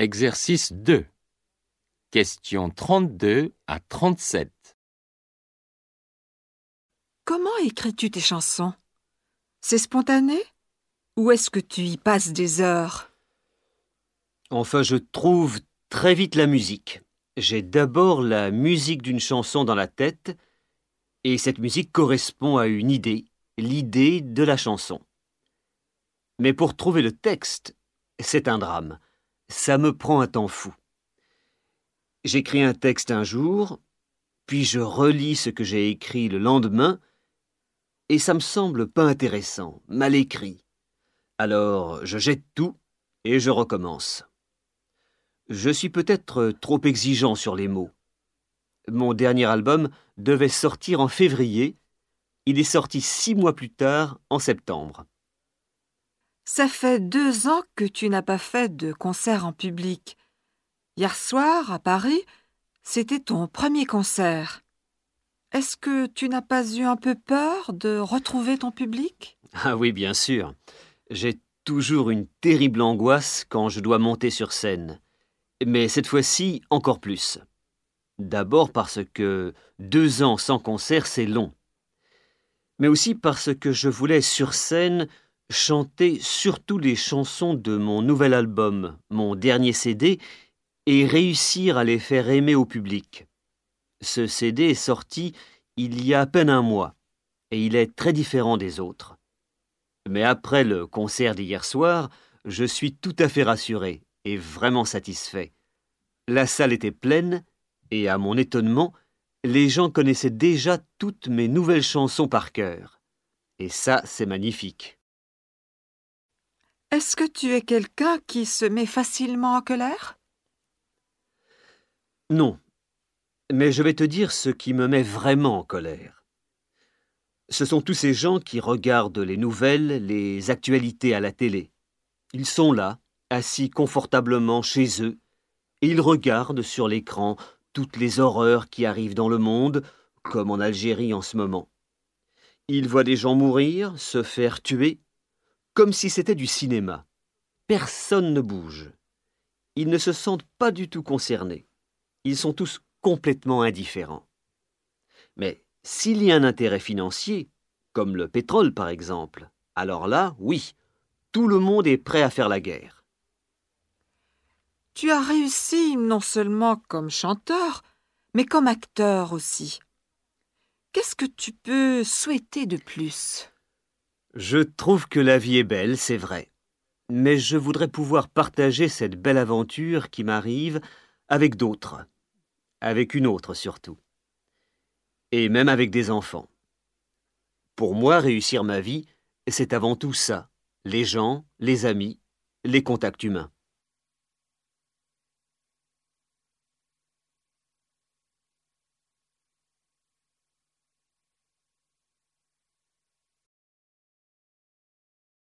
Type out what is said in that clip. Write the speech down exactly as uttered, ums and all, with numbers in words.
Exercice deux. Questions trente-deux à trente-sept. Comment écris-tu tes chansons? C'est spontané? Ou est-ce que tu y passes des heures? Enfin, je trouve très vite la musique. J'ai d'abord la musique d'une chanson dans la tête, et cette musique correspond à une idée, l'idée de la chanson. Mais pour trouver le texte, c'est un drame. Ça me prend un temps fou. J'écris un texte un jour, puis je relis ce que j'ai écrit le lendemain, et ça me semble pas intéressant, mal écrit. Alors, je jette tout et je recommence. Je suis peut-être trop exigeant sur les mots. Mon dernier album devait sortir en février. Il est sorti six mois plus tard, en septembre. Ça fait deux ans que tu n'as pas fait de concert en public. Hier soir, à Paris, c'était ton premier concert. Est-ce que tu n'as pas eu un peu peur de retrouver ton public? Ah oui, bien sûr. J'ai toujours une terrible angoisse quand je dois monter sur scène. Mais cette fois-ci, encore plus. D'abord parce que deux ans sans concert, c'est long. Mais aussi parce que je voulais sur scène chanter surtout les chansons de mon nouvel album, mon dernier C D, et réussir à les faire aimer au public. Ce C D est sorti il y a à peine un mois, et il est très différent des autres. Mais après le concert d'hier soir, je suis tout à fait rassuré et vraiment satisfait. La salle était pleine, et à mon étonnement, les gens connaissaient déjà toutes mes nouvelles chansons par cœur. Et ça, c'est magnifique. Est-ce que tu es quelqu'un qui se met facilement en colère? Non, mais je vais te dire ce qui me met vraiment en colère. Ce sont tous ces gens qui regardent les nouvelles, les actualités à la télé. Ils sont là, assis confortablement chez eux, et ils regardent sur l'écran toutes les horreurs qui arrivent dans le monde, comme en Algérie en ce moment. Ils voient des gens mourir, se faire tuer, comme si c'était du cinéma. Personne ne bouge. Ils ne se sentent pas du tout concernés. Ils sont tous complètement indifférents. Mais s'il y a un intérêt financier, comme le pétrole par exemple, alors là, oui, tout le monde est prêt à faire la guerre. Tu as réussi non seulement comme chanteur, mais comme acteur aussi. Qu'est-ce que tu peux souhaiter de plus? Je trouve que la vie est belle, c'est vrai. Mais je voudrais pouvoir partager cette belle aventure qui m'arrive avec d'autres. Avec une autre surtout. Et même avec des enfants. Pour moi, réussir ma vie, c'est avant tout ça. Les gens, les amis, les contacts humains.